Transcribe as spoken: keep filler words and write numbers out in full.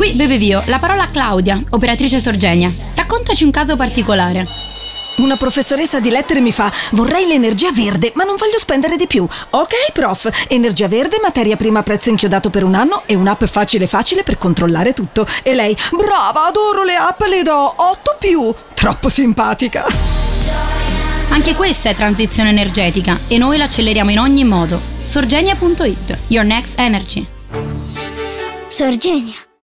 Qui Bebevio, la parola a Claudia, operatrice Sorgenia. Raccontaci un caso particolare. Una professoressa di lettere mi fa: vorrei l'energia verde, ma non voglio spendere di più. Ok, prof, energia verde, materia prima a prezzo inchiodato per un anno e un'app facile facile per controllare tutto. E lei: brava, adoro le app, le do otto più. Troppo simpatica. Anche questa è transizione energetica e noi l'acceleriamo in ogni modo. Sorgenia punto it, Your Next Energy. Sorgenia.